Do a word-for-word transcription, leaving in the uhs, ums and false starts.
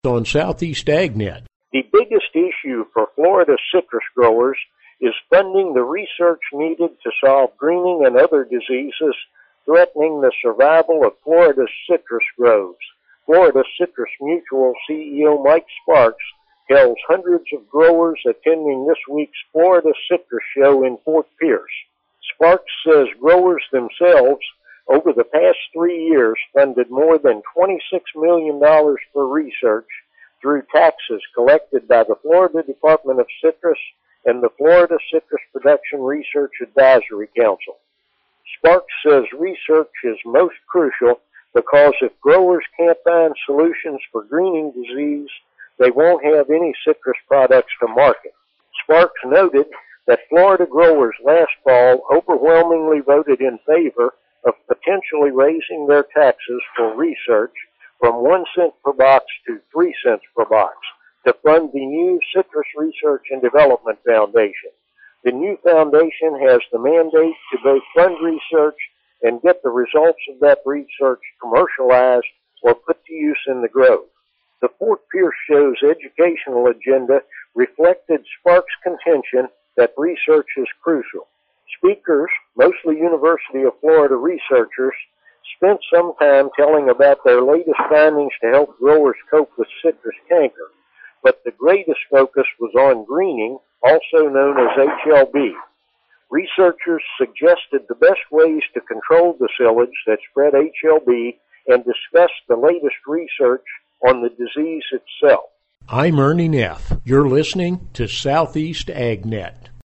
On Southeast AgNet. The biggest issue for Florida citrus growers is funding the research needed to solve greening and other diseases threatening the survival of Florida's citrus groves. Florida Citrus Mutual C E O Mike Sparks tells hundreds of growers attending this week's Florida Citrus Show in Fort Pierce. Sparks says growers themselves over the past three years funded more than twenty-six million dollars for research through taxes collected by the Florida Department of Citrus and the Florida Citrus Production Research Advisory Council. Sparks says research is most crucial because if growers can't find solutions for greening disease, they won't have any citrus products to market. Sparks noted that Florida growers last fall overwhelmingly voted in favor of potentially raising their taxes for research from one cent per box to three cents per box to fund the new Citrus Research and Development Foundation. The new foundation has the mandate to both fund research and get the results of that research commercialized or put to use in the grove. The Fort Pierce Show's educational agenda reflected Sparks' contention that research is crucial. Speakers, mostly University of Florida researchers, spent some time telling about their latest findings to help growers cope with citrus canker, but the greatest focus was on greening, also known as H L B. Researchers suggested the best ways to control the silage that spread H L B and discussed the latest research on the disease itself. I'm Ernie Neff. You're listening to Southeast AgNet.